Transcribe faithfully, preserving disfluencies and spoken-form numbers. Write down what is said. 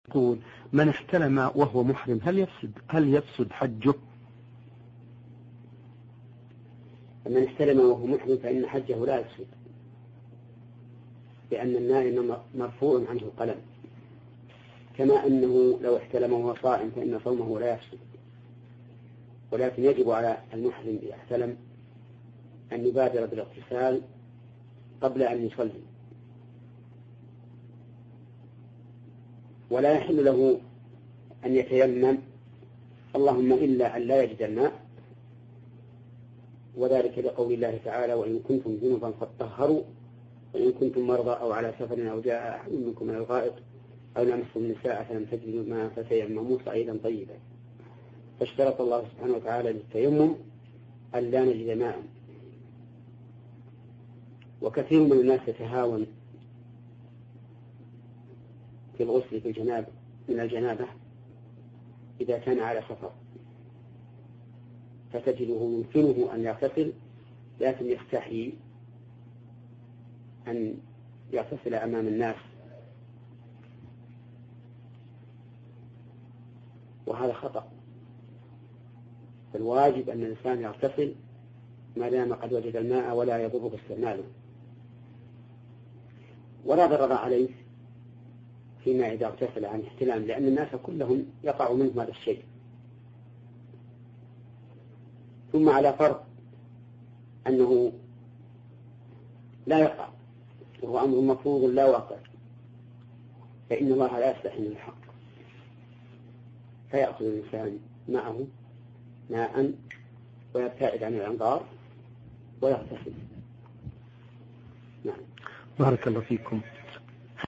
يقول من احتلم وهو محرم هل يفسد هل يفسد حجه؟ من احتلم وهو محرم فإن حجه لا يفسد، لأن النائم مرفوع عنه القلم، كما أنه لو احتلم وهو صائم فإن صومه لا يفسد. ولكن يجب على المحرم إذا احتلم أن يبادر بالاغتسال قبل أن يصلي، ولا يحل له أن يتيمم اللهم إلا أن لا يجد الماء، وذلك لقول الله تعالى وإن كنتم جنبا فاطهروا وإن كنتم مرضى أو على سفر أو جاء أحد منكم من الغائط أو لمستم النساء فلم تجدوا ماء فتيمموا صعيدا طيبا. فاشترط الله سبحانه وتعالى للتيمم أن لا نجد ماء. وكثير من الناس يتهاون في الغسل في الجنابة من الجنابة إذا كان على سفر، فتجده يمكنه أن يغتسل لكن يستحي أن يغتسل أمام الناس، وهذا خطأ. فالواجب أن الإنسان يغتسل ما دام قد وجد الماء ولا يضره استعماله، ولا ضرر عليه فيما إذا اغتسل عن احتلام، لأن الناس كلهم يقع منهم هذا الشيء. ثم على فرض أنه لا يقع وهو أمر مفروض لا واقع، فإن الله لا يستحي من الحق، فيأخذ الإنسان معه ماء ويبتعد عن الأنظار ويغتسل. نعم. بارك الله فيكم.